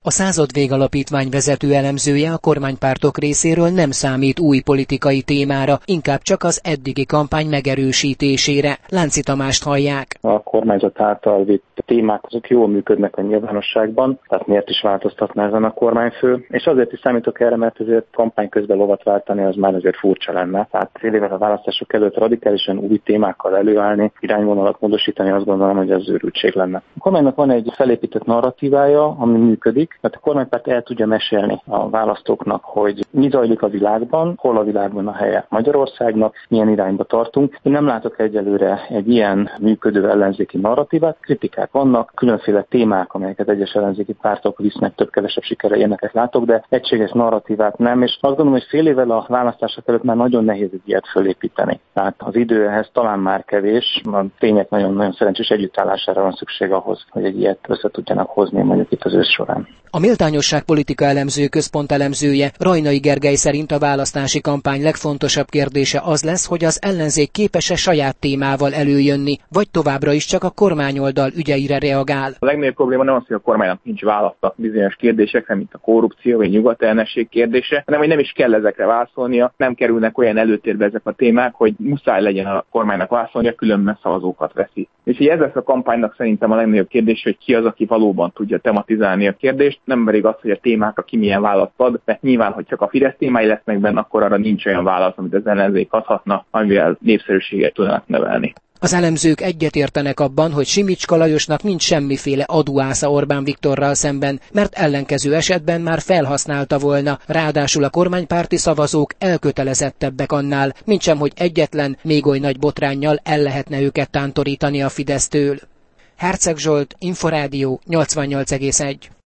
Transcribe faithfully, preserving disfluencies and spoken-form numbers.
A Századvég Alapítvány vezető elemzője a kormánypártok részéről nem számít új politikai témára, inkább csak az eddigi kampány megerősítésére. Lánci Tamást hallják. A kormányzat által vitt témák azok jól működnek a nyilvánosságban, tehát miért is változtatna ezen a kormányfő, és azért is számítok erre, mert azért kampány közben lovat váltani, az már azért furcsa lenne. Tehát fél évvel a választások előtt radikálisan új témákkal előállni, irányvonalat módosítani, azt gondolom, hogy ez őrültség lenne. A kormánynak van egy felépített narratívája, ami működik, tehát a kormánypárt el tudja mesélni a választóknak, hogy mi zajlik a világban, hol a világban a helye Magyarországnak, milyen irányba tartunk. Én nem látok egyelőre egy ilyen működő ellenzéki narratívát, kritikák vannak, különféle témák, amelyeket egyes ellenzéki pártok visznek, több-kevesebb sikerrel, ilyeneket látok, de egységes narratívát nem, és azt gondolom, hogy fél évvel a választások előtt már nagyon nehéz egy ilyet fölépíteni. Tehát az idő ehhez talán már kevés, a tények nagyon-nagyon szerencsés együttállására van szükség ahhoz, hogy egy ilyet össze tudjanak hozni mondjuk itt az ősz során. A Méltányosság Politika Elemző Központ elemzője Rajnai Gergely szerint a választási kampány legfontosabb kérdése az lesz, hogy az ellenzék képes-e saját témával előjönni, vagy továbbra is csak a kormányoldal ügyeire reagál. A legnagyobb probléma nem az, hogy a kormánynak nincs válasza bizonyos kérdésekre, mint a korrupció vagy nyugatellenesség kérdése, hanem hogy nem is kell ezekre válaszolnia, nem kerülnek olyan előtérbe ezek a témák, hogy muszáj legyen a kormánynak válaszolnia, különben szavazókat veszi. És így ez lesz a kampánynak szerintem a legnagyobb kérdés, hogy ki az, aki valóban tudja tematizálni a kérdést, nem pedig az, hogy a témákra ki milyen választ ad, mert nyilván, hogy csak a Fidesz témái lesznek benne, akkor arra nincs olyan válasz, amit az ellenzék adhatna, amivel népszerűséget tudnak növelni. Az elemzők egyetértenek abban, hogy Simicska Lajosnak nincs semmiféle aduásza Orbán Viktorral szemben, mert ellenkező esetben már felhasználta volna, ráadásul a kormánypárti szavazók elkötelezettebbek annál, mintsem, hogy egyetlen, még oly nagy botránnyal el lehetne őket tántorítani a Fidesztől. Herceg Zsolt, Inforádió nyolcvannyolc egész egy.